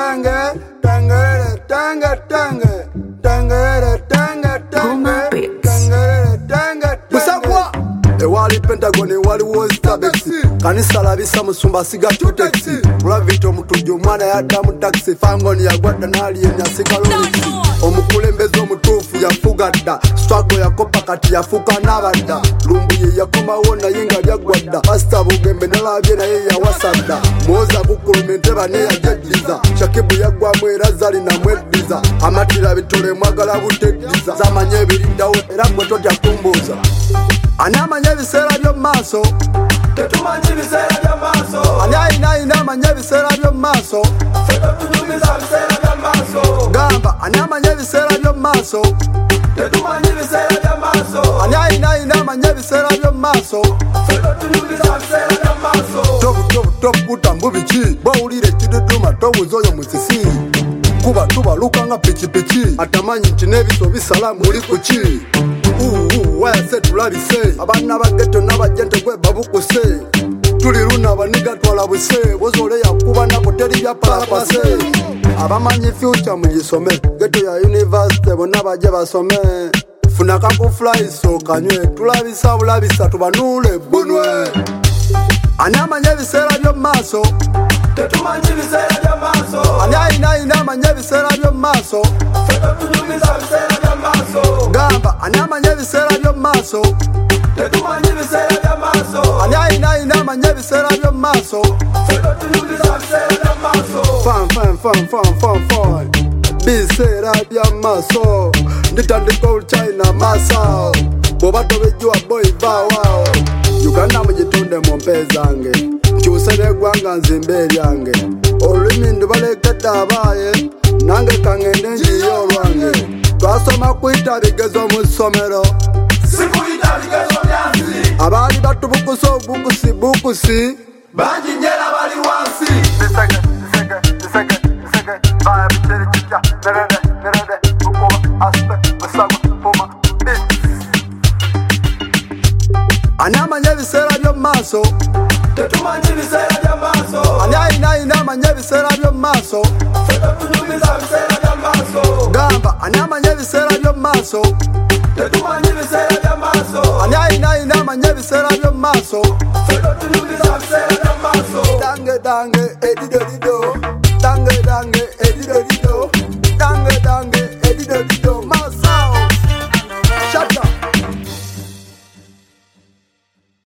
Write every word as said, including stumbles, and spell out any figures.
tange, tange, tange, tange, tange, tange, tange, tange, tange. Musakwa. Ewali Pentagon ewali Westabex kanisa labisa musumba siga tutexi Bravito mutujo mwana yadda mu taxi fangoni yagwadda nali yenyasika lori omukulembeze omutuufu yafugadda struggle yakopa kati yafuka nabadda lumbu ye yakoma wona yenga lyagwadda pasta bugembe nalabye naye yawasadda moza bukulumente bane yajaddiza shakibu yagwamu era zali namweddiza amatira bitole mwagala buteddiza zamanye ebirindawo era gwe totya kumbuuza ani amanye ebiseera by'omu maaso tetumanyi biseera bya maaso ani ayina ayina amanye ebiseera by'omu maaso ffe tetunyumiza biseera bya maaso gamba ani amanye ebiseera by'omu maaso tetumanyi biseera bya maaso ani ayina ayina amanye ebiseera by'omu maaso ffe tetunyumiza biseera bya maaso tobu tobu tobu kutambu biki bwawulira ekiduduma tobuuza oyo musisi kuba tubaluka nga pikipiki atamanyi nti n'ebiso bisala muli ku ki wayase tulabise abaana bageto n'abajente gwe babukuse tuli luna baniga twala buse bozole yakuba nako teri bya palapase abamanyi future mugisome geto ya university bonna bajje basome funa kakufly so kanywe tulabisa bulabisa tubanule bunwe ani amanye ebiseera by'omu maaso tetumanyi biseera bya maaso ani ayina ayina amanye ebiseera by'omu maaso ffe tetunyumiza biseera bya maaso gamba ani amanye ebiseera by'omu maaso tetumanyi biseera bya maaso ani ayina ayina amanye ebiseera by'omu maaso ffe tetunyumiza biseera bya maaso fan fan fan fan fan fan biseera bya maaso nditandika oluchina masa bwoba tobejjwa boy bawao Uganda mugitunde mu mpe zange nkyuse n'eggwanga nzimbe eryange olulimi ndubalekedde abaaye nange kangende njiye olwange twasoma kuyita bigezo mu ssomero sikuyita bigezo byansi abaali batubukusa obukusi bukusi bangi njera bali wansi Nisege, nisege, nisege, nisege, vaya bicheri chicha, nerede, nerede, ukuba, aspe, musagwa, puma, beat. Ani amanye ebiseera by'omu maaso tetumanyi biseera bya maaso ani ayina ayina amanye ebiseera by'omu maaso ffe tetunyumiza biseera bya maaso gamba ani amanye ebiseera by'omu maaso tetumanyi biseera bya maaso ani ayina ayina amanye ebiseera by'omu maaso ffe tetunyumiza biseera bya maaso dange dange edido dido